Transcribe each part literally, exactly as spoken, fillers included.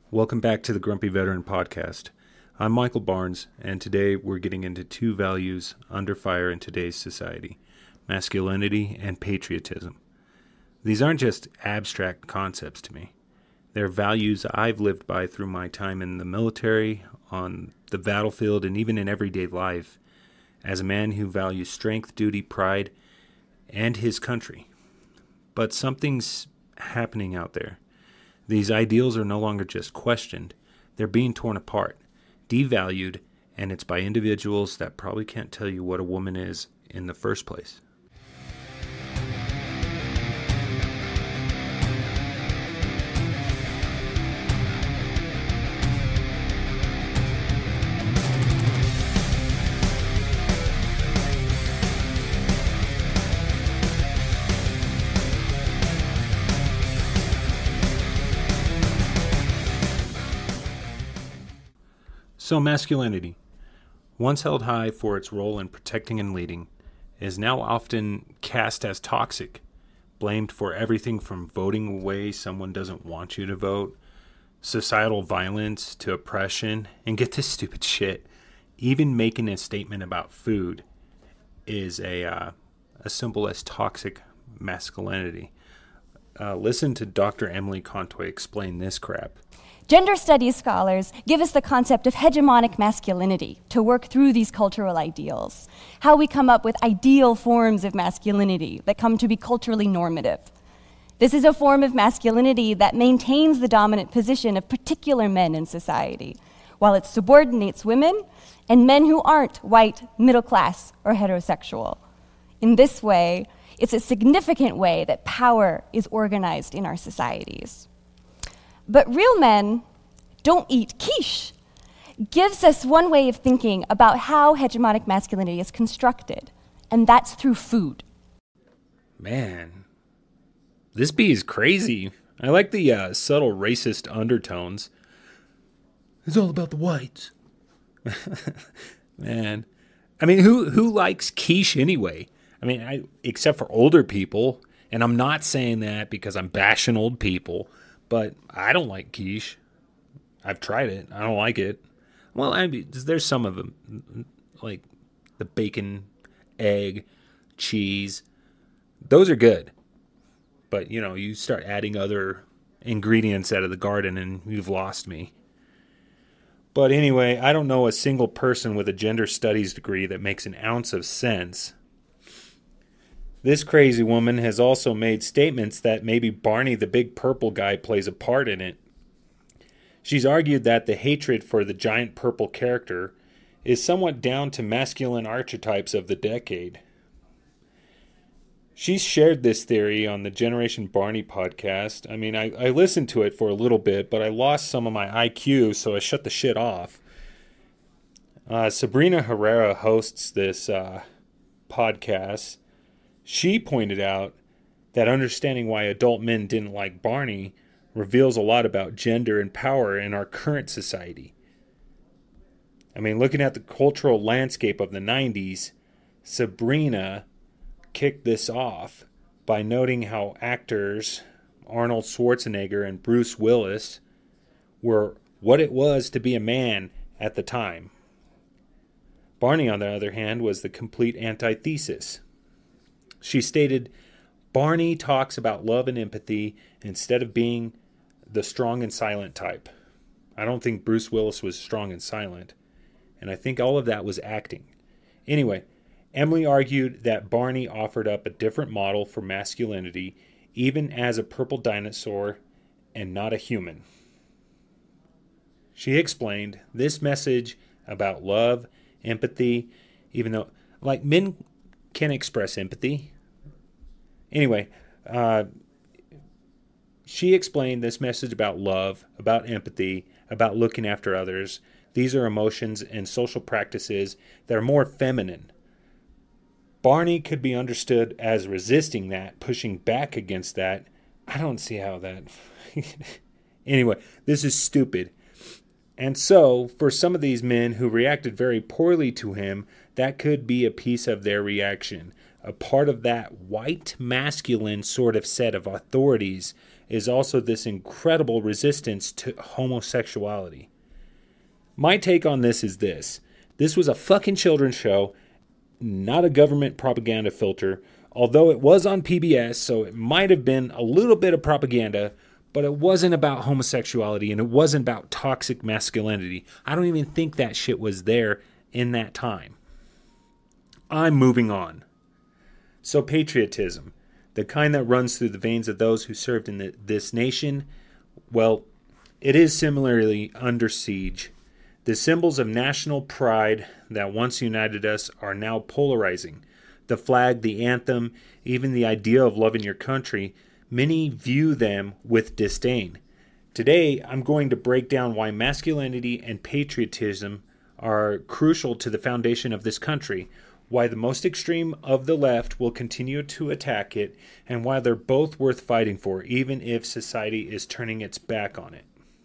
Welcome back to the Grumpy Veteran Podcast. I'm Michael Barnes, and today we're getting into two values under fire in today's society: masculinity and patriotism. These aren't just abstract concepts to me. They're values I've lived by through my time in the military, on the battlefield, and even in everyday life, as a man who values strength, duty, pride, and his country. But something's happening out there. These ideals are no longer just questioned. They're being torn apart, devalued, and it's by individuals that probably can't tell you what a woman is in the first place. So masculinity, once held high for its role in protecting and leading, is now often cast as toxic, blamed for everything from voting away someone doesn't want you to vote, societal violence to oppression, and get this stupid shit, even making a statement about food is a uh, as simple as toxic masculinity. Uh, listen to Doctor Emily Contoy explain this crap. Gender studies scholars give us the concept of hegemonic masculinity to work through these cultural ideals, how we come up with ideal forms of masculinity that come to be culturally normative. This is a form of masculinity that maintains the dominant position of particular men in society, while it subordinates women and men who aren't white, middle class, or heterosexual. In this way, it's a significant way that power is organized in our societies. But real men don't eat quiche gives us one way of thinking about how hegemonic masculinity is constructed, and that's through food. Man, this bee is crazy. I like the uh, subtle racist undertones. It's all about the whites. Man, I mean, who who likes quiche anyway? I mean, I, except for older people, and I'm not saying that because I'm bashing old people. But I don't like quiche. I've tried it. I don't like it. Well, I mean, there's some of them, like the bacon, egg, cheese. Those are good. But, you know, you start adding other ingredients out of the garden and you've lost me. But anyway, I don't know a single person with a gender studies degree that makes an ounce of sense. This crazy woman has also made statements that maybe Barney the big purple guy plays a part in it. She's argued that the hatred for the giant purple character is somewhat down to masculine archetypes of the decade. She's shared this theory on the Generation Barney podcast. I mean, I, I listened to it for a little bit, but I lost some of my I Q, so I shut the shit off. Uh, Sabrina Herrera hosts this uh, podcast. She pointed out that understanding why adult men didn't like Barney reveals a lot about gender and power in our current society. I mean, looking at the cultural landscape of the nineties, Sabrina kicked this off by noting how actors Arnold Schwarzenegger and Bruce Willis were what it was to be a man at the time. Barney, on the other hand, was the complete antithesis. She stated, Barney talks about love and empathy instead of being the strong and silent type. I don't think Bruce Willis was strong and silent, and I think all of that was acting. Anyway, Emily argued that Barney offered up a different model for masculinity, even as a purple dinosaur and not a human. She explained this message about love, empathy, even though, like, men can express empathy. Anyway, uh, she explained this message about love, about empathy, about looking after others. These are emotions and social practices that are more feminine. Barney could be understood as resisting that, pushing back against that. I don't see how that... Anyway, this is stupid. And so, for some of these men who reacted very poorly to him, that could be a piece of their reaction. A part of that white masculine sort of set of authorities is also this incredible resistance to homosexuality. My take on this is this. This was a fucking children's show, not a government propaganda filter, although it was on P B S, so it might have been a little bit of propaganda, but it wasn't about homosexuality and it wasn't about toxic masculinity. I don't even think that shit was there in that time. I'm moving on. So patriotism, the kind that runs through the veins of those who served in the, this nation, well, it is similarly under siege. The symbols of national pride that once united us are now polarizing. The flag, the anthem, even the idea of loving your country, many view them with disdain. Today, I'm going to break down why masculinity and patriotism are crucial to the foundation of this country, why the most extreme of the left will continue to attack it, and why they're both worth fighting for, even if society is turning its back on it.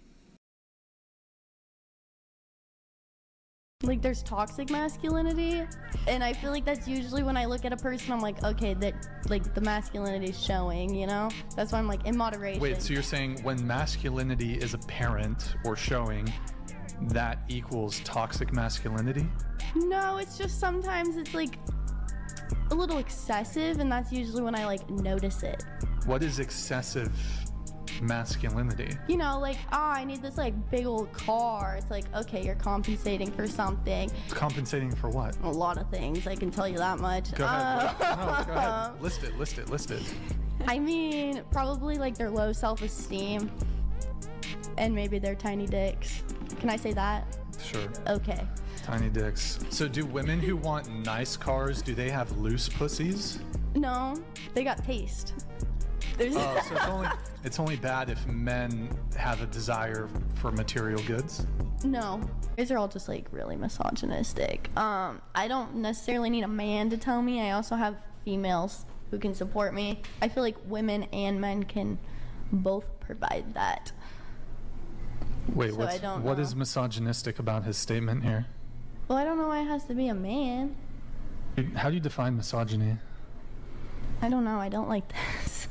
Like, there's toxic masculinity, and I feel like that's usually when I look at a person, I'm like, okay, that, like, the masculinity is showing, you know? That's why I'm like, in moderation. Wait, so you're saying when masculinity is apparent or showing, that equals toxic masculinity? No, it's just sometimes it's, like, a little excessive, and that's usually when I, like, notice it. What is excessive masculinity? You know, like, oh, I need this, like, big old car. It's like, okay, you're compensating for something. Compensating for what? A lot of things, I can tell you that much. Go ahead. Uh, no, go ahead. List it, list it, list it. I mean, probably, like, their low self-esteem, and maybe their tiny dicks. Can I say that? Sure. Okay. Tiny dicks. So do women who want nice cars, do they have loose pussies? No, they got taste. There's Oh, so it's only it's only bad if men have a desire for material goods? No. These are all just like really misogynistic. Um, I don't necessarily need a man to tell me. I also have females who can support me. I feel like women and men can both provide that. Wait, So what's, I don't what know. is misogynistic about his statement here? Well, I don't know why it has to be a man. How do you define misogyny? I don't know. I don't like this.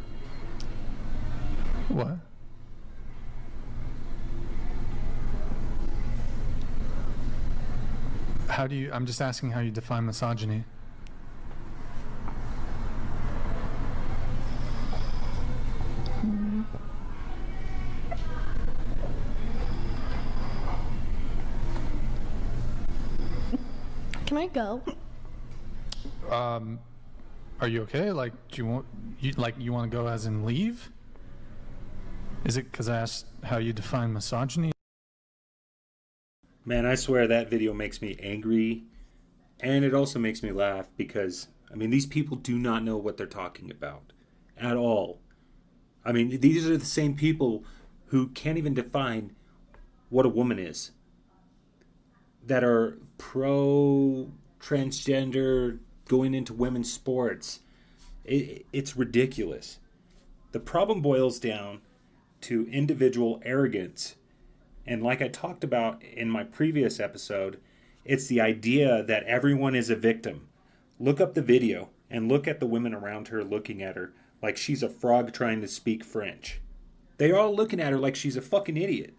What? How do you, I'm just asking how you define misogyny. Can I go? Um, are you okay? Like, do you want, you, like, you want to go as in leave? Is it because I asked how you define misogyny? Man, I swear that video makes me angry, and it also makes me laugh because, I mean, these people do not know what they're talking about at all. I mean, these are the same people who can't even define what a woman is, that are pro-transgender, going into women's sports. It, it's ridiculous. The problem boils down to individual arrogance. And like I talked about in my previous episode, it's the idea that everyone is a victim. Look up the video and look at the women around her looking at her like she's a frog trying to speak French. They're all looking at her like she's a fucking idiot.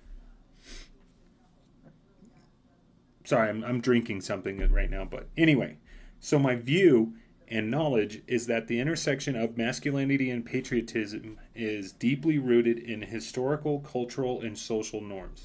Sorry, I'm, I'm drinking something right now, but anyway. So my view and knowledge is that the intersection of masculinity and patriotism is deeply rooted in historical, cultural, and social norms.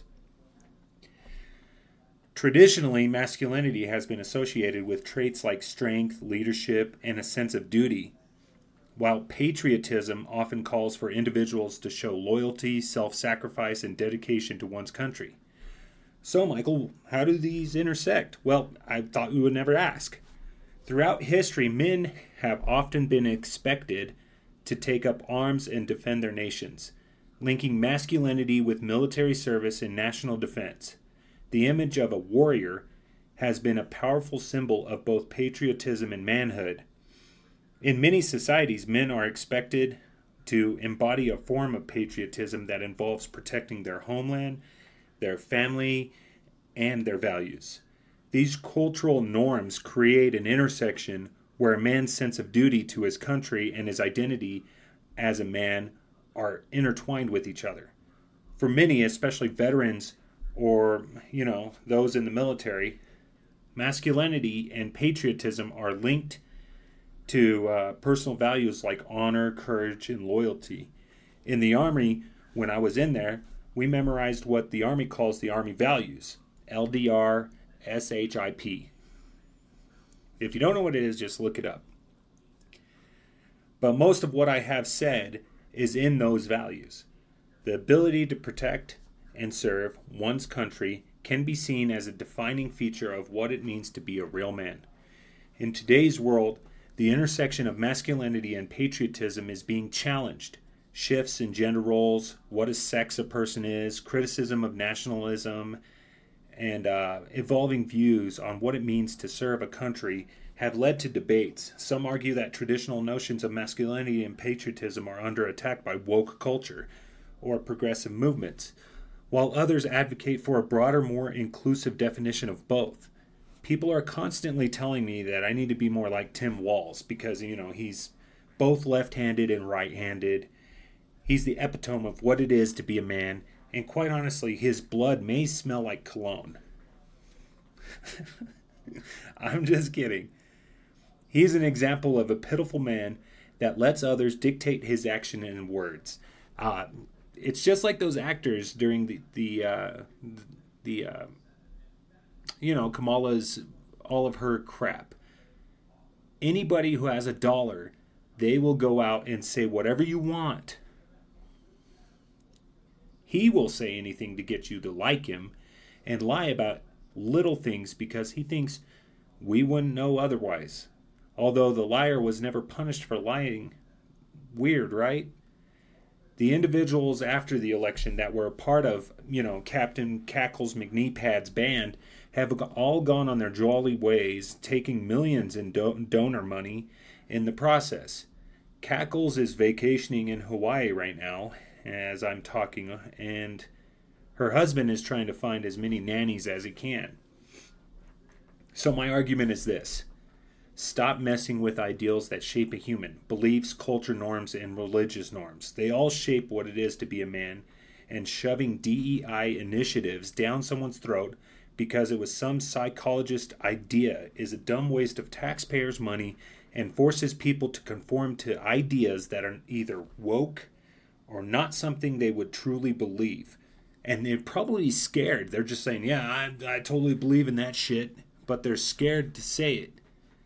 Traditionally, masculinity has been associated with traits like strength, leadership, and a sense of duty, while patriotism often calls for individuals to show loyalty, self-sacrifice, and dedication to one's country. So, Michael, how do these intersect? Well, I thought we would never ask. Throughout history, men have often been expected to take up arms and defend their nations, linking masculinity with military service and national defense. The image of a warrior has been a powerful symbol of both patriotism and manhood. In many societies, men are expected to embody a form of patriotism that involves protecting their homeland, their family, and their values. These cultural norms create an intersection where a man's sense of duty to his country and his identity as a man are intertwined with each other. For many, especially veterans or, you know, those in the military, masculinity and patriotism are linked to uh, personal values like honor, courage, and loyalty. In the Army, when I was in there, we memorized what the Army calls the Army values, L D R, S H I P. If you don't know what it is, just look it up. But most of what I have said is in those values. The ability to protect and serve one's country can be seen as a defining feature of what it means to be a real man. In today's world, the intersection of masculinity and patriotism is being challenged. Shifts in gender roles, what a sex a person is, criticism of nationalism, and uh, evolving views on what it means to serve a country have led to debates. Some argue that traditional notions of masculinity and patriotism are under attack by woke culture or progressive movements, while others advocate for a broader, more inclusive definition of both. People are constantly telling me that I need to be more like Tim Walz because, you know, he's both left-handed and right-handed. He's the epitome of what it is to be a man, and quite honestly, his blood may smell like cologne. I'm just kidding. He's an example of a pitiful man that lets others dictate his action and words. Uh, it's just like those actors during the the uh, the uh, you know, Kamala's all of her crap. Anybody who has a dollar, they will go out and say whatever you want. He will say anything to get you to like him and lie about little things because he thinks we wouldn't know otherwise. Although the liar was never punished for lying. Weird, right? The individuals after the election that were a part of, you know, Captain Cackles McKneepad's band have all gone on their jolly ways, taking millions in do- donor money in the process. Cackles is vacationing in Hawaii right now, as I'm talking, and her husband is trying to find as many nannies as he can. So my argument is this. Stop messing with ideals that shape a human, beliefs, culture norms, and religious norms. They all shape what it is to be a man, and shoving D E I initiatives down someone's throat because it was some psychologist idea is a dumb waste of taxpayers' money and forces people to conform to ideas that are either woke or not something they would truly believe. And they're probably scared. They're just saying, yeah, I, I totally believe in that shit, but they're scared to say it.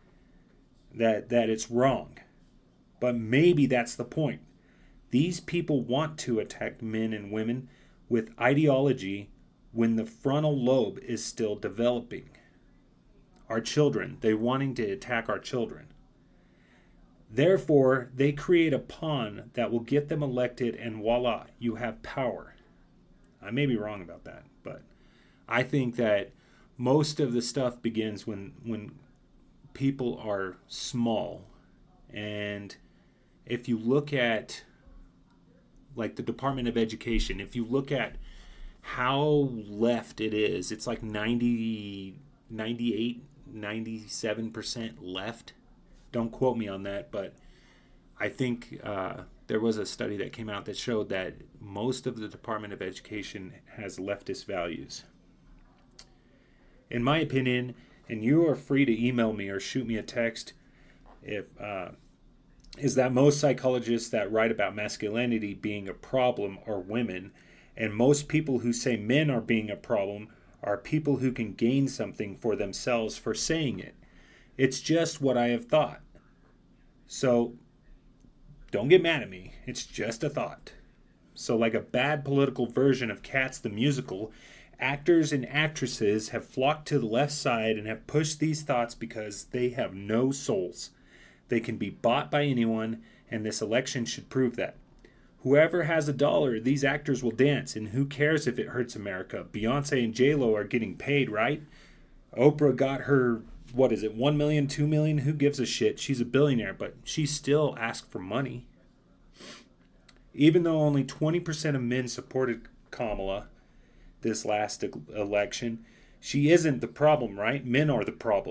That that it's wrong. But maybe that's the point. These people want to attack men and women with ideology when the frontal lobe is still developing. Our children, they're wanting to attack our children. Therefore, they create a pawn that will get them elected, and voila, you have power. I may be wrong about that, but I think that most of the stuff begins when when people are small. And if you look at like the Department of Education, if you look at how left it is, it's like ninety, ninety-eight, ninety-seven percent left. Don't quote me on that, but I think uh, there was a study that came out that showed that most of the Department of Education has leftist values. In my opinion, and you are free to email me or shoot me a text, if uh, is that most psychologists that write about masculinity being a problem are women, and most people who say men are being a problem are people who can gain something for themselves for saying it. It's just what I have thought. So don't get mad at me. It's just a thought. So like a bad political version of Cats the musical, actors and actresses have flocked to the left side and have pushed these thoughts because they have no souls. They can be bought by anyone, and this election should prove that. Whoever has a dollar, these actors will dance, and who cares if it hurts America? Beyonce and J-Lo are getting paid, right? Oprah got her, what is it, one million, two million? Who gives a shit? She's a billionaire, but she still asked for money. Even though only twenty percent of men supported Kamala this last election, she isn't the problem, right? Men are the problem.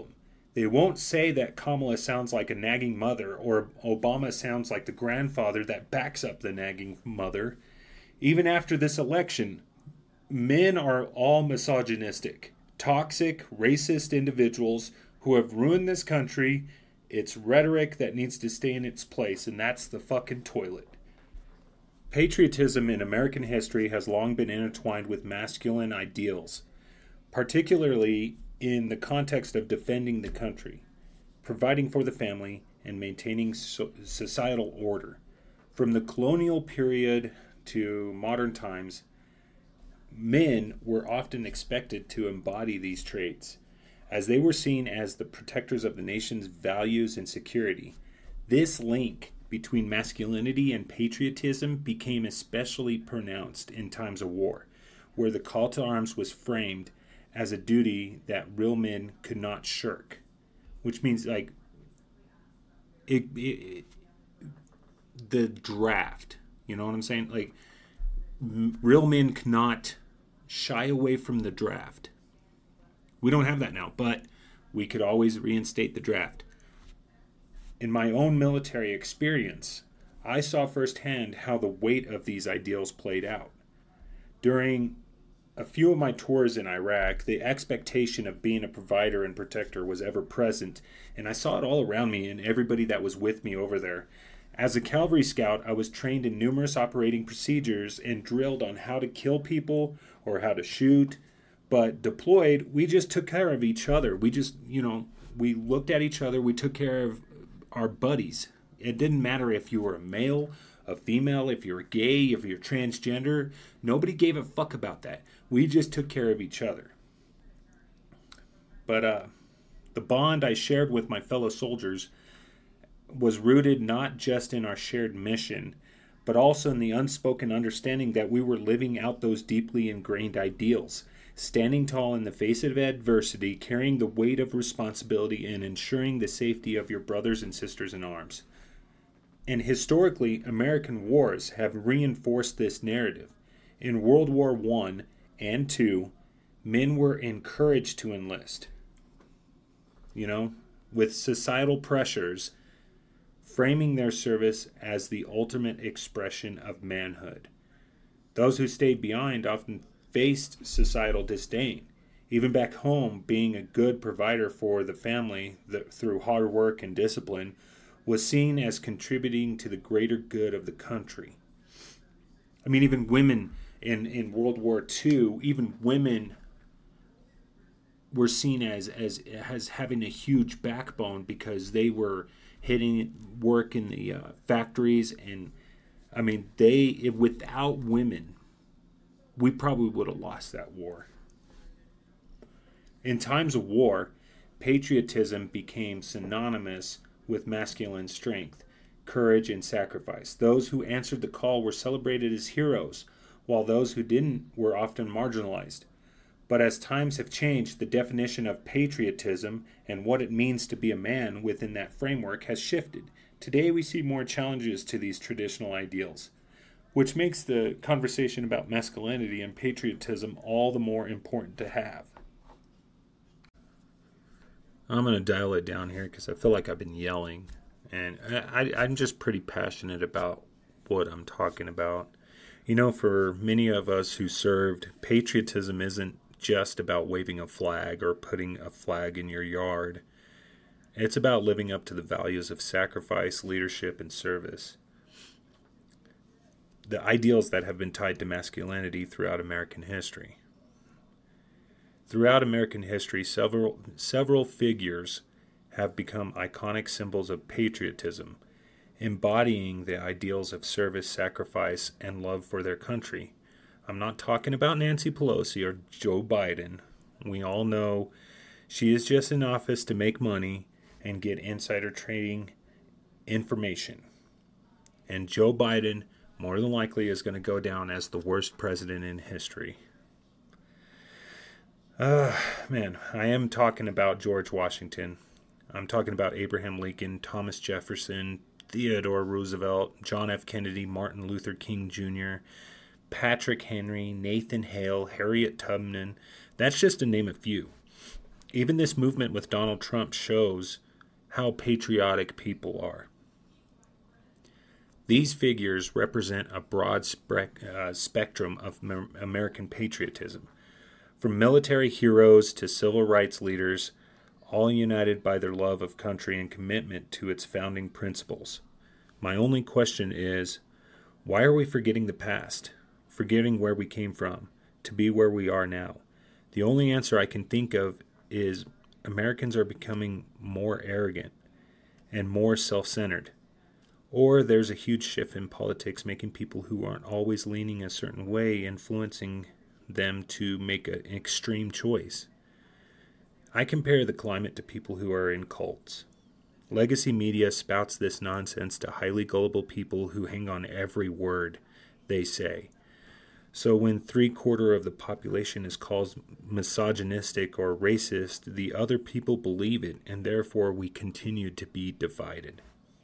They won't say that Kamala sounds like a nagging mother or Obama sounds like the grandfather that backs up the nagging mother. Even after this election, men are all misogynistic, toxic, racist individuals who have ruined this country. It's rhetoric that needs to stay in its place, and that's the fucking toilet. Patriotism in American history has long been intertwined with masculine ideals, particularly in the context of defending the country, providing for the family, and maintaining so- societal order. From the colonial period to modern times, men were often expected to embody these traits, as they were seen as the protectors of the nation's values and security. This link between masculinity and patriotism became especially pronounced in times of war, where the call to arms was framed as a duty that real men could not shirk, which means like it, it, the draft, you know what I'm saying? Like m- real men cannot shy away from the draft. We don't have that now, but we could always reinstate the draft. In my own military experience, I saw firsthand how the weight of these ideals played out. During a few of my tours in Iraq, the expectation of being a provider and protector was ever present, and I saw it all around me and everybody that was with me over there. As a cavalry scout, I was trained in numerous operating procedures and drilled on how to kill people or how to shoot. But deployed, we just took care of each other. We just, you know, we looked at each other. We took care of our buddies. It didn't matter if you were a male, a female, if you're gay, if you're transgender. Nobody gave a fuck about that. We just took care of each other. But uh, the bond I shared with my fellow soldiers was rooted not just in our shared mission, but also in the unspoken understanding that we were living out those deeply ingrained ideals, standing tall in the face of adversity, carrying the weight of responsibility, and ensuring the safety of your brothers and sisters in arms. And historically, American wars have reinforced this narrative. In World War One and Two, men were encouraged to enlist. You know, with societal pressures framing their service as the ultimate expression of manhood. Those who stayed behind often faced societal disdain. Even back home, being a good provider for the family that, through hard work and discipline, was seen as contributing to the greater good of the country. I mean, even women in, in World War Two, even women were seen as, as as having a huge backbone because they were hitting work in the uh, factories. And, I mean, they without women, we probably would have lost that war. In times of war, patriotism became synonymous with masculine strength, courage, and sacrifice. Those who answered the call were celebrated as heroes, while those who didn't were often marginalized. But as times have changed, the definition of patriotism and what it means to be a man within that framework has shifted. Today we see more challenges to these traditional ideals, which makes the conversation about masculinity and patriotism all the more important to have. I'm going to dial it down here because I feel like I've been yelling, and I, I'm just pretty passionate about what I'm talking about. You know, for many of us who served, patriotism isn't just about waving a flag or putting a flag in your yard. It's about living up to the values of sacrifice, leadership, and service. The ideals that have been tied to masculinity throughout American history. Throughout American history, several several figures have become iconic symbols of patriotism, embodying the ideals of service, sacrifice, and love for their country. I'm not talking about Nancy Pelosi or Joe Biden. We all know she is just in office to make money and get insider trading information. And Joe Biden, more than likely, is going to go down as the worst president in history. Uh, man, I am talking about George Washington. I'm talking about Abraham Lincoln, Thomas Jefferson, Theodore Roosevelt, John F. Kennedy, Martin Luther King Junior, Patrick Henry, Nathan Hale, Harriet Tubman. That's just to name a few. Even this movement with Donald Trump shows how patriotic people are. These figures represent a broad spe- uh, spectrum of Mer- American patriotism, from military heroes to civil rights leaders, all united by their love of country and commitment to its founding principles. My only question is, why are we forgetting the past, forgetting where we came from, to be where we are now? The only answer I can think of is Americans are becoming more arrogant and more self-centered. Or there's a huge shift in politics, making people who aren't always leaning a certain way influencing them to make an extreme choice. I compare the climate to people who are in cults. Legacy media spouts this nonsense to highly gullible people who hang on every word they say. So when three-quarter of the population is called misogynistic or racist, the other people believe it, and therefore we continue to be divided.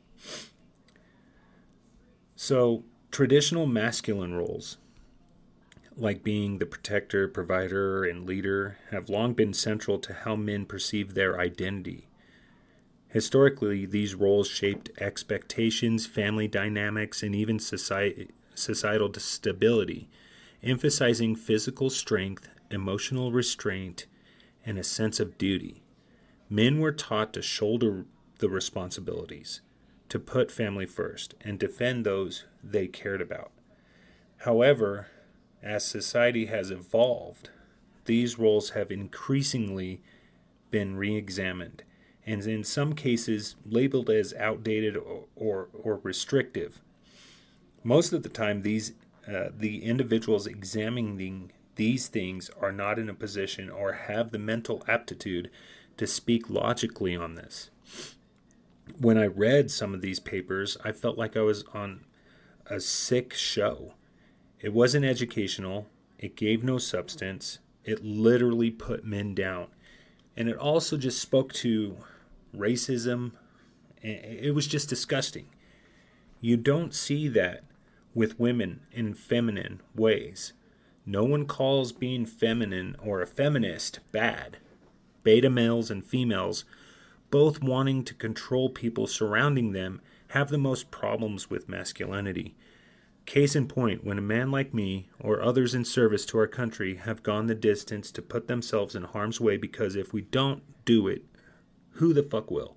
So, traditional masculine roles, like being the protector, provider, and leader, have long been central to how men perceive their identity. Historically, these roles shaped expectations, family dynamics, and even society, societal stability, emphasizing physical strength, emotional restraint, and a sense of duty. Men were taught to shoulder the responsibilities, to put family first, and defend those they cared about. However, as society has evolved, these roles have increasingly been re-examined, and in some cases labeled as outdated or, or, or restrictive. Most of the time, these uh, the individuals examining these things are not in a position or have the mental aptitude to speak logically on this. When I read some of these papers, I felt like I was on a sick show. It wasn't educational. It gave no substance. It literally put men down. And it also just spoke to racism. It was just disgusting. You don't see that with women in feminine ways. No one calls being feminine or a feminist bad. Beta males and females, both wanting to control people surrounding them, have the most problems with masculinity. Case in point, when a man like me or others in service to our country have gone the distance to put themselves in harm's way because if we don't do it, who the fuck will?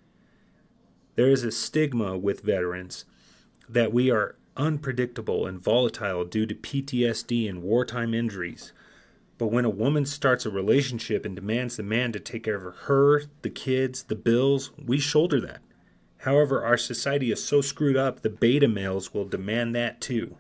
There is a stigma with veterans that we are unpredictable and volatile due to P T S D and wartime injuries. But when a woman starts a relationship and demands the man to take care of her, the kids, the bills, we shoulder that. However, our society is so screwed up, the beta males will demand that too.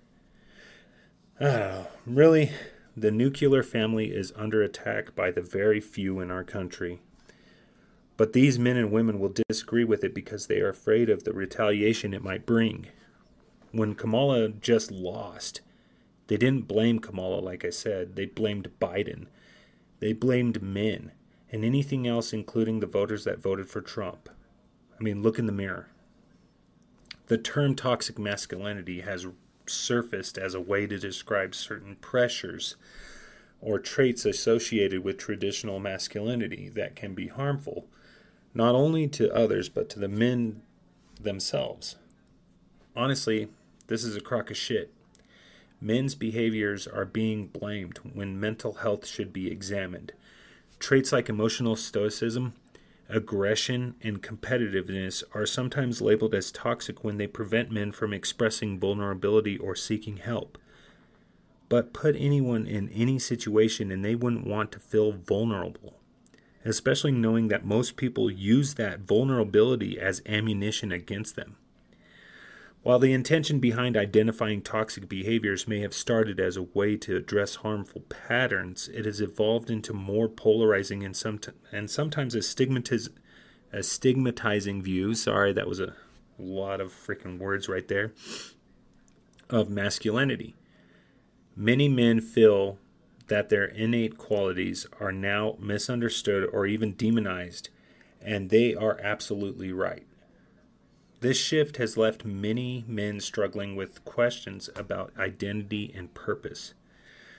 Oh, really? The nuclear family is under attack by the very few in our country. But these men and women will disagree with it because they are afraid of the retaliation it might bring. When Kamala just lost, they didn't blame Kamala, like I said. They blamed Biden. They blamed men and anything else, including the voters that voted for Trump. I mean, look in the mirror. The term toxic masculinity has surfaced as a way to describe certain pressures or traits associated with traditional masculinity that can be harmful, not only to others, but to the men themselves. Honestly, this is a crock of shit. Men's behaviors are being blamed when mental health should be examined. Traits like emotional stoicism, aggression, and competitiveness are sometimes labeled as toxic when they prevent men from expressing vulnerability or seeking help. But put anyone in any situation and they wouldn't want to feel vulnerable, especially knowing that most people use that vulnerability as ammunition against them. While the intention behind identifying toxic behaviors may have started as a way to address harmful patterns, it has evolved into more polarizing and, somet- and sometimes a, stigmatiz- a stigmatizing view, sorry, that was a lot of freaking words right there, of masculinity. Many men feel that their innate qualities are now misunderstood or even demonized, and they are absolutely right. This shift has left many men struggling with questions about identity and purpose.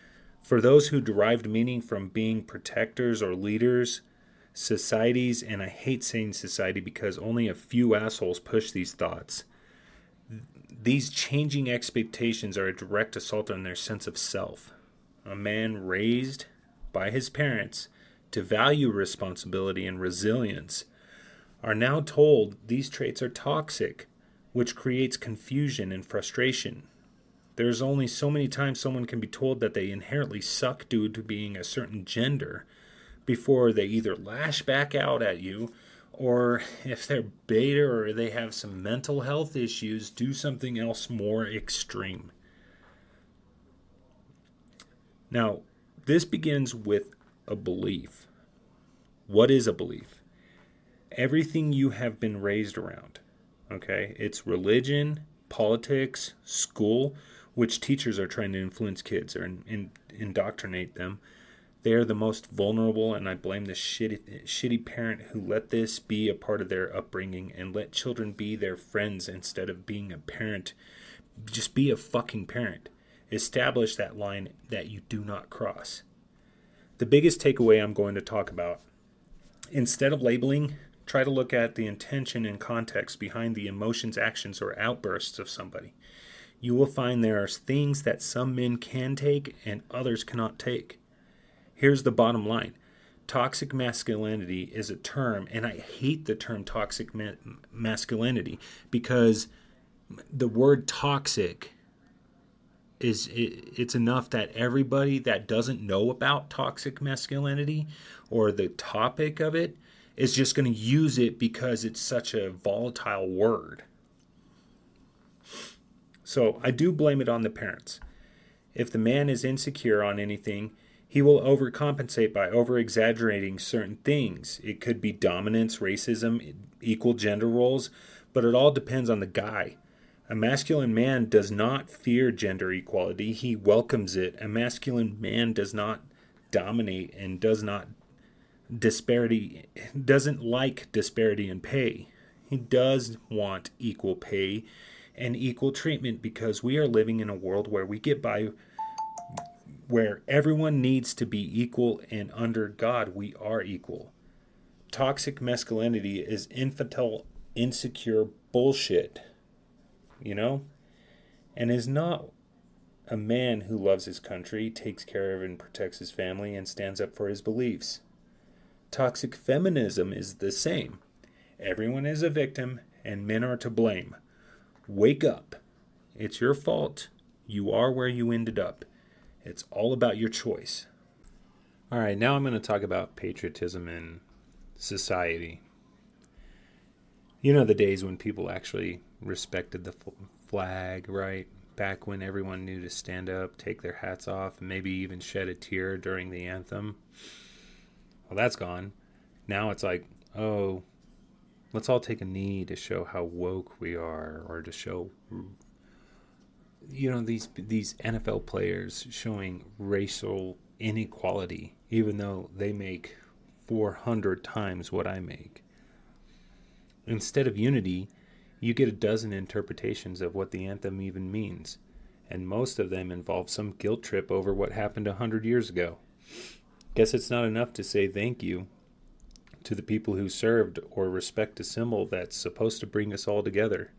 For those who derived meaning from being protectors or leaders, societies, and I hate saying society because only a few assholes push these thoughts, these changing expectations are a direct assault on their sense of self. A man raised by his parents to value responsibility and resilience are now told these traits are toxic, which creates confusion and frustration. There's only so many times someone can be told that they inherently suck due to being a certain gender before they either lash back out at you, or if they're beta or they have some mental health issues, do something else more extreme. Now, this begins with a belief. What is a belief? Everything you have been raised around. Okay? It's religion, politics, school, which teachers are trying to influence kids or in, in, indoctrinate them. They are the most vulnerable, and I blame the shitty, shitty parent who let this be a part of their upbringing and let children be their friends instead of being a parent. Just be a fucking parent. Establish that line that you do not cross. The biggest takeaway I'm going to talk about, instead of labeling, try to look at the intention and context behind the emotions, actions, or outbursts of somebody. You will find there are things that some men can take and others cannot take. Here's the bottom line. Toxic masculinity is a term, and I hate the term toxic ma- masculinity because the word toxic is it, it's enough that everybody that doesn't know about toxic masculinity or the topic of it is just going to use it because it's such a volatile word. So I do blame it on the parents. If the man is insecure on anything, he will overcompensate by over-exaggerating certain things. It could be dominance, racism, equal gender roles, but it all depends on the guy. A masculine man does not fear gender equality. He welcomes it. A masculine man does not dominate and does not disparity, doesn't like disparity in pay. He does want equal pay and equal treatment because we are living in a world where we get by, where everyone needs to be equal, and under God we are equal. Toxic masculinity is infantile, insecure bullshit, you know, and is not a man who loves his country, takes care of and protects his family, and stands up for his beliefs. Toxic feminism is the same. Everyone is a victim, and men are to blame. Wake up. It's your fault. You are where you ended up. It's all about your choice. All right, now I'm going to talk about patriotism in society. You know the days when people actually respected the flag, right? Back when everyone knew to stand up, take their hats off, and maybe even shed a tear during the anthem. Well, that's gone. Now it's like, oh, let's all take a knee to show how woke we are, or to show, you know, these these N F L players showing racial inequality, even though they make four hundred times what I make. Instead of unity, you get a dozen interpretations of what the anthem even means, and most of them involve some guilt trip over what happened a hundred years ago. Guess it's not enough to say thank you to the people who served or respect a symbol that's supposed to bring us all together.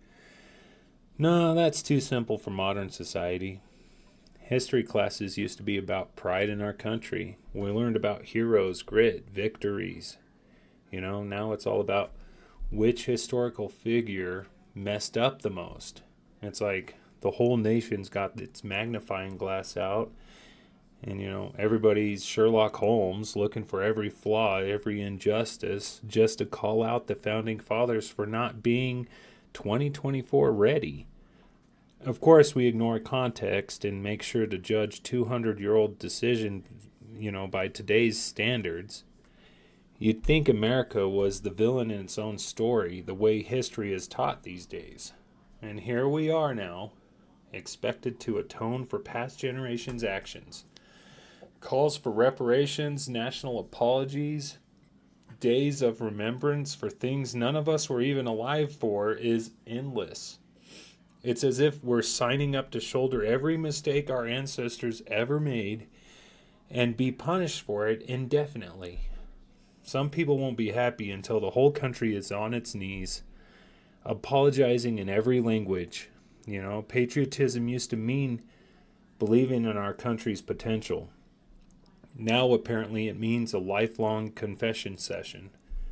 No, that's too simple for modern society. History classes used to be about pride in our country. We learned about heroes, grit, victories. You know, now it's all about which historical figure messed up the most. It's like the whole nation's got its magnifying glass out, and, you know, everybody's Sherlock Holmes looking for every flaw, every injustice, just to call out the founding fathers for not being twenty twenty-four ready. Of course, we ignore context and make sure to judge two hundred year old decision, you know, by today's standards. You'd think America was the villain in its own story, the way history is taught these days. And here we are now, expected to atone for past generations' actions. Calls for reparations, national apologies, days of remembrance for things none of us were even alive for is endless. It's as if we're signing up to shoulder every mistake our ancestors ever made and be punished for it indefinitely. Some people won't be happy until the whole country is on its knees, apologizing in every language. You know, patriotism used to mean believing in our country's potential. Now, apparently, it means a lifelong confession session.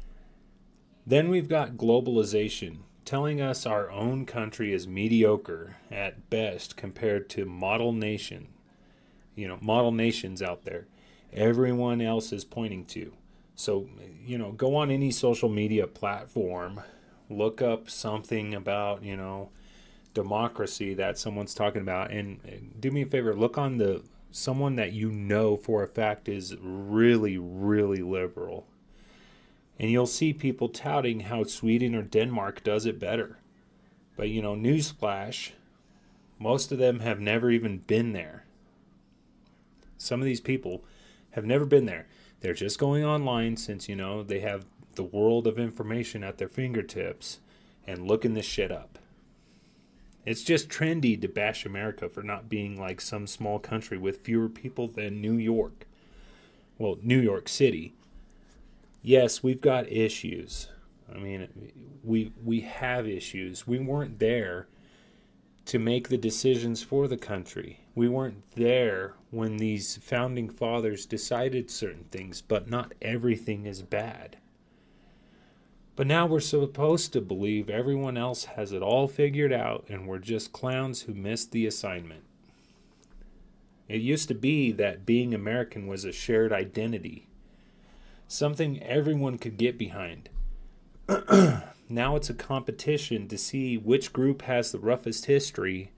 Then we've got globalization, telling us our own country is mediocre at best compared to model nation, you know, model nations out there. Everyone else is pointing to. So, you know, go on any social media platform, look up something about, you know, democracy that someone's talking about, and do me a favor, look on the someone that you know for a fact is really, really liberal. And you'll see people touting how Sweden or Denmark does it better. But, you know, newsflash, most of them have never even been there. Some of these people have never been there. They're just going online since, you know, they have the world of information at their fingertips and looking this shit up. It's just trendy to bash America for not being like some small country with fewer people than New York. Well, New York City. Yes, we've got issues. I mean, we we have issues. We weren't there to make the decisions for the country. We weren't there when these founding fathers decided certain things, but not everything is bad. But now we're supposed to believe everyone else has it all figured out and we're just clowns who missed the assignment. It used to be that being American was a shared identity, something everyone could get behind. Now it's a competition to see which group has the roughest history,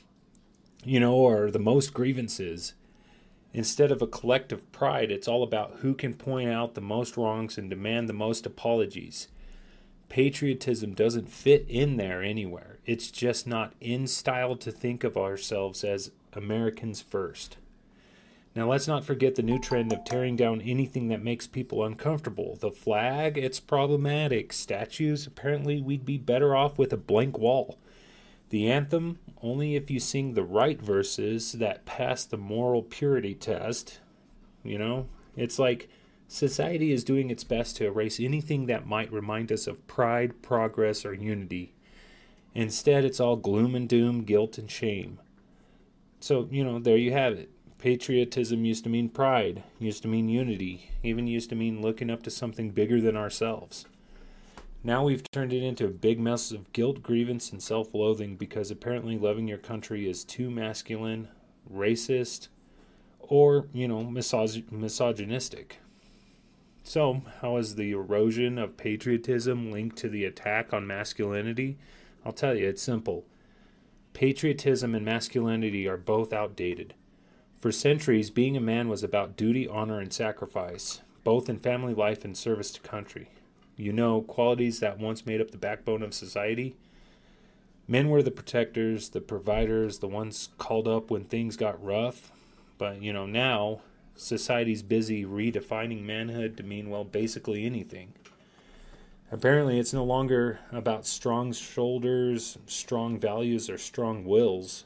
you know, or the most grievances. Instead of a collective pride, it's all about who can point out the most wrongs and demand the most apologies. Patriotism doesn't fit in there anywhere. It's just not in style to think of ourselves as Americans first. Now, let's not forget the new trend of tearing down anything that makes people uncomfortable. The flag, it's problematic. Statues, apparently we'd be better off with a blank wall. The anthem, only if you sing the right verses that pass the moral purity test. You know, it's like society is doing its best to erase anything that might remind us of pride, progress, or unity. Instead, it's all gloom and doom, guilt and shame. So, you know, there you have it. Patriotism used to mean pride, used to mean unity, even used to mean looking up to something bigger than ourselves. Now we've turned it into a big mess of guilt, grievance, and self-loathing because apparently loving your country is too masculine, racist, or, you know, misog- misogynistic. So, how is the erosion of patriotism linked to the attack on masculinity? I'll tell you, it's simple. Patriotism and masculinity are both outdated. For centuries, being a man was about duty, honor, and sacrifice, both in family life and service to country. You know, qualities that once made up the backbone of society. Men were the protectors, the providers, the ones called up when things got rough. But, you know, now, society's busy redefining manhood to mean, well, basically anything. Apparently, it's no longer about strong shoulders, strong values, or strong wills.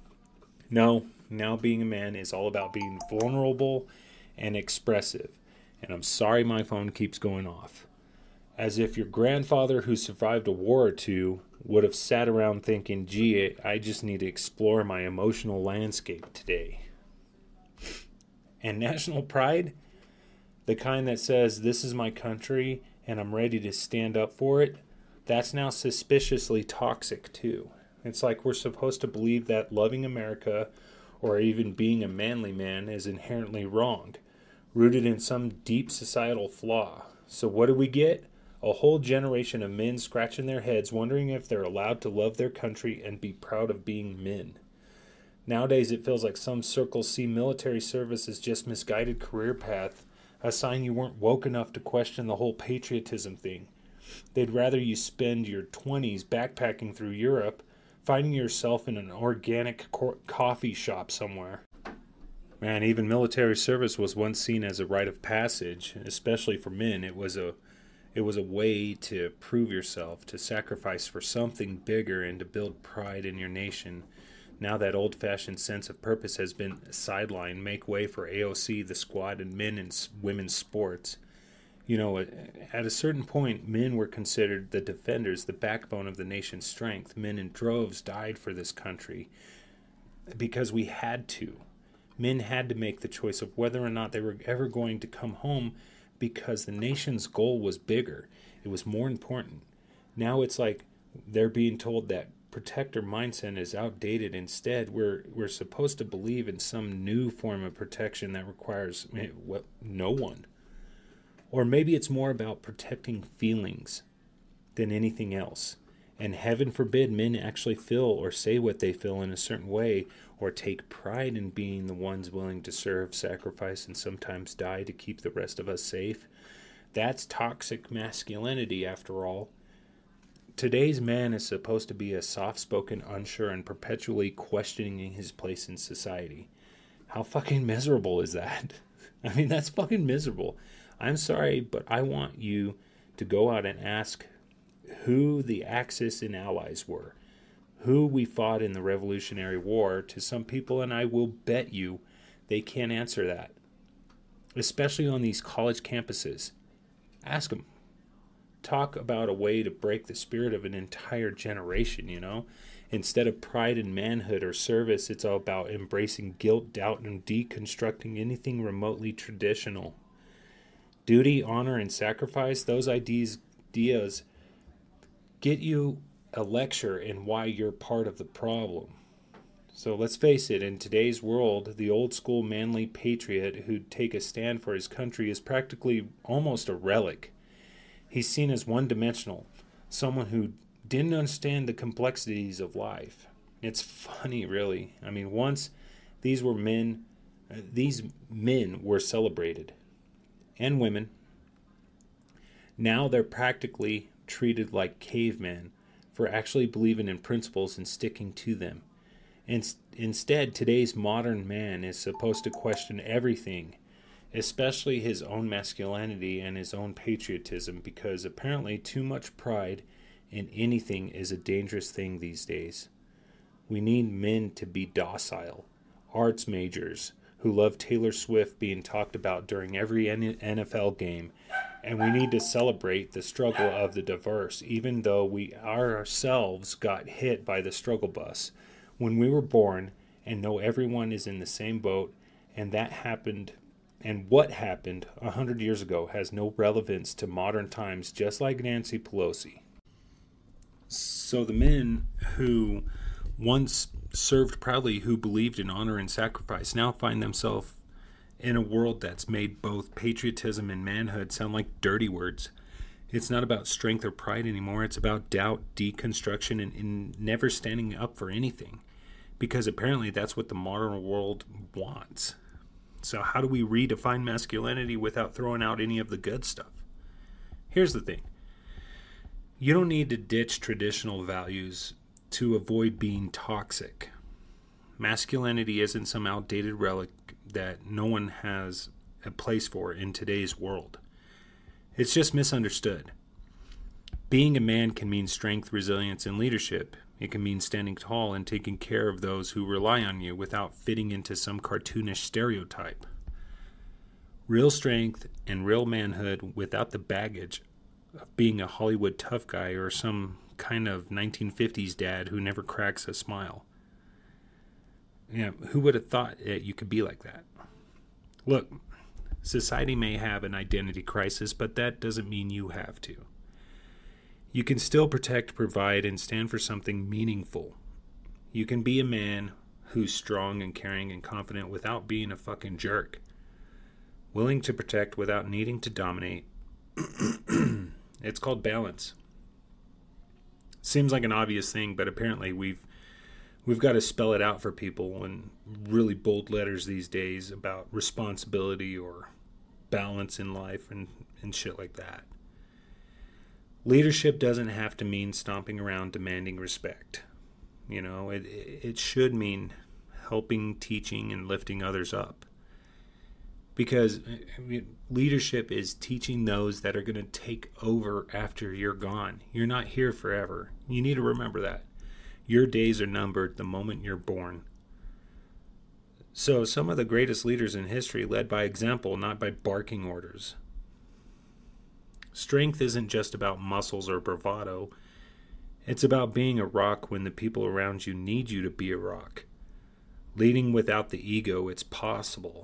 No. Now being a man is all about being vulnerable and expressive. And I'm sorry my phone keeps going off. As if your grandfather who survived a war or two would have sat around thinking, gee, I just need to explore my emotional landscape today. And national pride, the kind that says this is my country and I'm ready to stand up for it, that's now suspiciously toxic too. It's like we're supposed to believe that loving America or even being a manly man is inherently wrong, rooted in some deep societal flaw. So what do we get? A whole generation of men scratching their heads wondering if they're allowed to love their country and be proud of being men. Nowadays it feels like some circles see military service as just misguided career path, a sign you weren't woke enough to question the whole patriotism thing. They'd rather you spend your twenties backpacking through Europe, finding yourself in an organic co- coffee shop somewhere. Man, even military service was once seen as a rite of passage, especially for men. It was a it was a way to prove yourself, to sacrifice for something bigger and to build pride in your nation. Now that old-fashioned sense of purpose has been sidelined, make way for A O C, the squad, and men and women's sports. You know, at a certain point, men were considered the defenders, the backbone of the nation's strength. Men in droves died for this country because we had to. Men had to make the choice of whether or not they were ever going to come home because the nation's goal was bigger. It was more important. Now it's like they're being told that protector mindset is outdated. Instead, we're we're supposed to believe in some new form of protection that requires well, no one. Or maybe it's more about protecting feelings than anything else. And heaven forbid men actually feel or say what they feel in a certain way, or take pride in being the ones willing to serve, sacrifice, and sometimes die to keep the rest of us safe. That's toxic masculinity, after all. Today's man is supposed to be a soft-spoken, unsure, and perpetually questioning his place in society. How fucking miserable is that? I mean, that's fucking miserable. I'm sorry, but I want you to go out and ask who the Axis and allies were, who we fought in the Revolutionary War to some people, and I will bet you they can't answer that, especially on these college campuses. Ask them. Talk about a way to break the spirit of an entire generation, you know? Instead of pride in manhood or service, it's all about embracing guilt, doubt, and deconstructing anything remotely traditional. Duty, honor, and sacrifice, those ideas, ideas get you a lecture in why you're part of the problem. So let's face it, in today's world, the old school manly patriot who'd take a stand for his country is practically almost a relic. He's seen as one-dimensional, someone who didn't understand the complexities of life. It's funny, really. I mean, once these were men, uh, these men were celebrated, and women. Now they're practically treated like cavemen for actually believing in principles and sticking to them. And instead, today's modern man is supposed to question everything, especially his own masculinity and his own patriotism, because apparently too much pride in anything is a dangerous thing these days. We need men to be docile, arts majors who love Taylor Swift being talked about during every N F L game, and we need to celebrate the struggle of the diverse, even though we ourselves got hit by the struggle bus when we were born, and know everyone is in the same boat, and that happened. And what happened a hundred years ago has no relevance to modern times, just like Nancy Pelosi. So the men who once served proudly, who believed in honor and sacrifice, now find themselves in a world that's made both patriotism and manhood sound like dirty words. It's not about strength or pride anymore. It's about doubt, deconstruction, and, and never standing up for anything. Because apparently that's what the modern world wants. So how do we redefine masculinity without throwing out any of the good stuff? Here's the thing. You don't need to ditch traditional values to avoid being toxic. Masculinity isn't some outdated relic that no one has a place for in today's world. It's just misunderstood. Being a man can mean strength, resilience, and leadership. It can mean standing tall and taking care of those who rely on you without fitting into some cartoonish stereotype. Real strength and real manhood without the baggage of being a Hollywood tough guy or some kind of nineteen fifties dad who never cracks a smile. Yeah, who would have thought that you could be like that? Look, society may have an identity crisis, but that doesn't mean you have to. You can still protect, provide, and stand for something meaningful. You can be a man who's strong and caring and confident without being a fucking jerk. Willing to protect without needing to dominate. It's called balance. Seems like an obvious thing, but apparently we've we've got to spell it out for people in really bold letters these days about responsibility or balance in life and, and shit like that. Leadership doesn't have to mean stomping around demanding respect. You know, it it should mean helping, teaching, and lifting others up. Because I mean, leadership is teaching those that are going to take over after you're gone. You're not here forever. You need to remember that. Your days are numbered the moment you're born. So some of the greatest leaders in history led by example, not by barking orders. Strength isn't just about muscles or bravado. It's about being a rock when the people around you need you to be a rock. Leading without the ego, it's possible.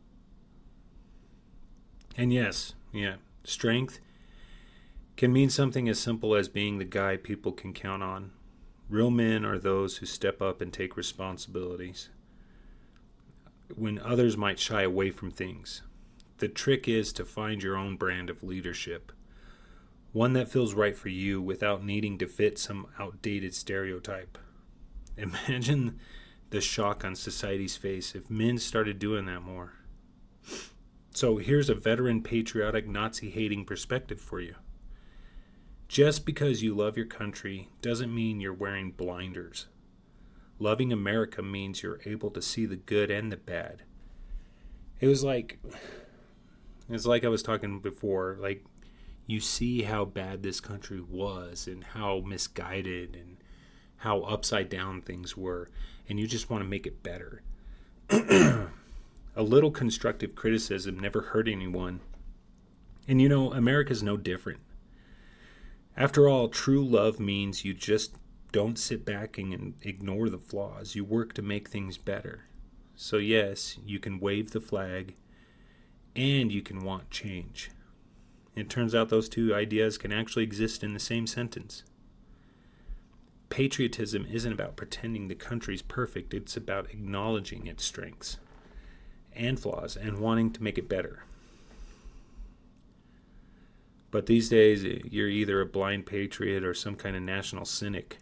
And yes, yeah, strength can mean something as simple as being the guy people can count on. Real men are those who step up and take responsibilities when others might shy away from things. The trick is to find your own brand of leadership, one that feels right for you without needing to fit some outdated stereotype. Imagine the shock on society's face if men started doing that more. So here's a veteran, patriotic, Nazi-hating perspective for you. Just because you love your country doesn't mean you're wearing blinders. Loving America means you're able to see the good and the bad. It was like, it's like I was talking before, like you see how bad this country was and how misguided and how upside down things were, and you just want to make it better. A little constructive criticism never hurt anyone. And you know, America's no different. After all, true love means you just don't sit back and ignore the flaws. You work to make things better. So yes, you can wave the flag and you can want change. It turns out those two ideas can actually exist in the same sentence. Patriotism isn't about pretending the country's perfect. It's about acknowledging its strengths and flaws and wanting to make it better. But these days, you're either a blind patriot or some kind of national cynic.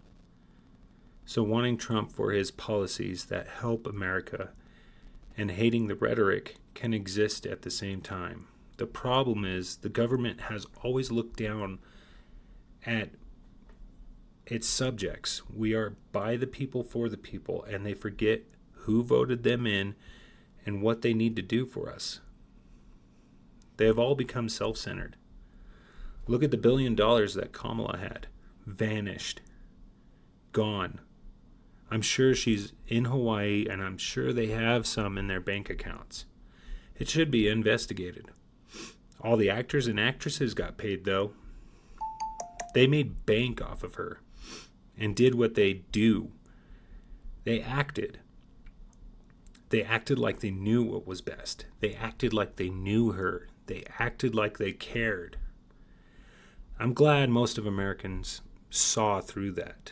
So wanting Trump for his policies that help America and hating the rhetoric can exist at the same time. The problem is the government has always looked down at its subjects. We are by the people for the people, and they forget who voted them in and what they need to do for us. They have all become self-centered. Look at the billion dollars that Kamala had. Vanished. Gone. I'm sure she's in Hawaii, and I'm sure they have some in their bank accounts. It should be investigated. All the actors and actresses got paid, though. They made bank off of her and did what they do. They acted. They acted like they knew what was best. They acted like they knew her. They acted like they cared. I'm glad most of Americans saw through that.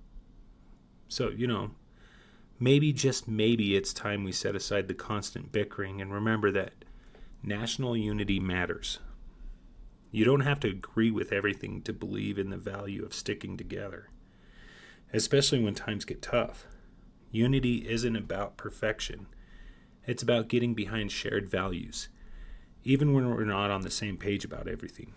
So, you know, maybe, just maybe, it's time we set aside the constant bickering and remember that national unity matters. You don't have to agree with everything to believe in the value of sticking together, especially when times get tough. Unity isn't about perfection. It's about getting behind shared values, even when we're not on the same page about everything.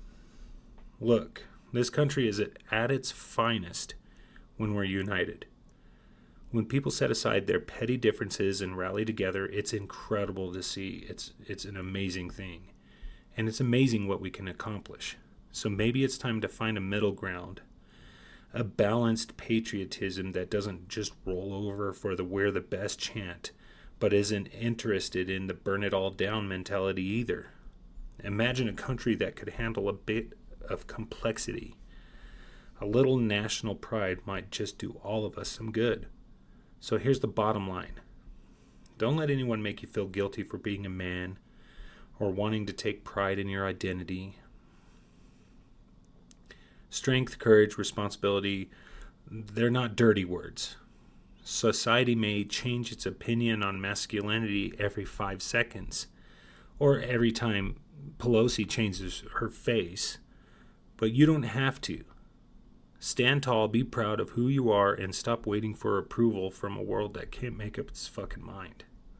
Look, this country is at its finest when we're united. When people set aside their petty differences and rally together, it's incredible to see. It's it's an amazing thing. And it's amazing what we can accomplish. So maybe it's time to find a middle ground. A balanced patriotism that doesn't just roll over for the we're the best chant, but isn't interested in the burn it all down mentality either. Imagine a country that could handle a bit of complexity. A little national pride might just do all of us some good. So here's the bottom line. Don't let anyone make you feel guilty for being a man or wanting to take pride in your identity. Strength, courage, responsibility, they're not dirty words. Society may change its opinion on masculinity every five seconds or every time Pelosi changes her face, but you don't have to. Stand tall, be proud of who you are, and stop waiting for approval from a world that can't make up its fucking mind.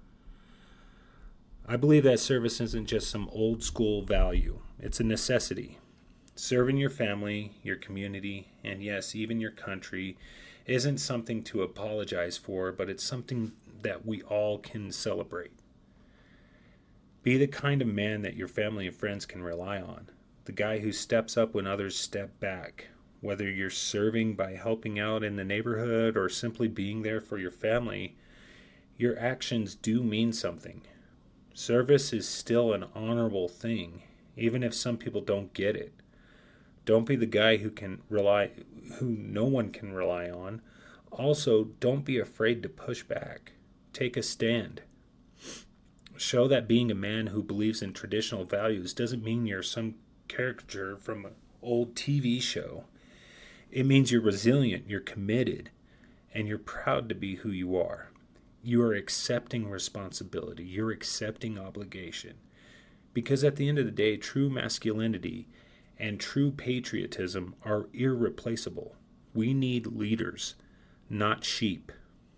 I believe that service isn't just some old school value. It's a necessity. Serving your family, your community, and yes, even your country isn't something to apologize for, but it's something that we all can celebrate. Be the kind of man that your family and friends can rely on. The guy who steps up when others step back. Whether you're serving by helping out in the neighborhood or simply being there for your family, your actions do mean something. Service is still an honorable thing, even if some people don't get it. Don't be the guy who can rely, who no one can rely on. Also, don't be afraid to push back. Take a stand. Show that being a man who believes in traditional values doesn't mean you're some caricature from an old T V show. It means you're resilient, you're committed, and you're proud to be who you are. You are accepting responsibility. You're accepting obligation. Because at the end of the day, true masculinity and true patriotism are irreplaceable. We need leaders, not sheep.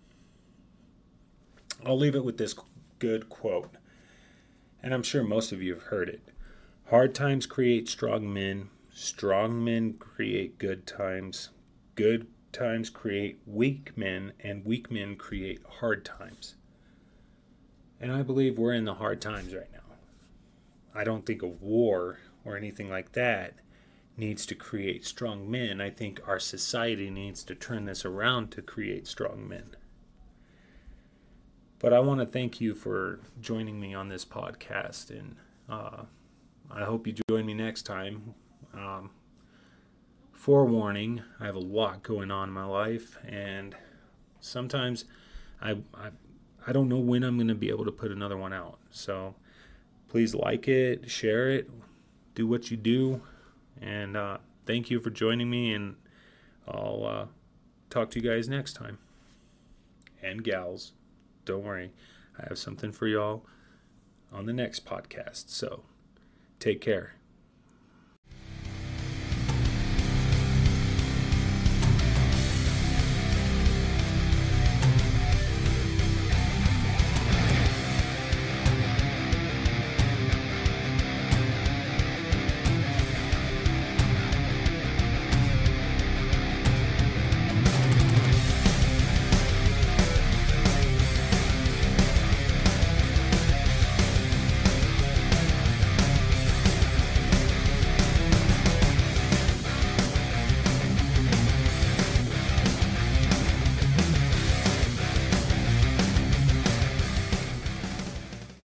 I'll leave it with this good quote, and I'm sure most of you have heard it. Hard times create strong men. Strong men create good times. Good times create weak men, and weak men create hard times. And I believe we're in the hard times right now. I don't think a war or anything like that needs to create strong men. I think our society needs to turn this around to create strong men. But I want to thank you for joining me on this podcast, and uh, I hope you join me next time. Um, forewarning, I have a lot going on in my life, and sometimes I, I, I don't know when I'm going to be able to put another one out. So please like it, share it, do what you do, and uh, thank you for joining me, and I'll uh, talk to you guys next time. And gals, don't worry, I have something for y'all on the next podcast. So take care.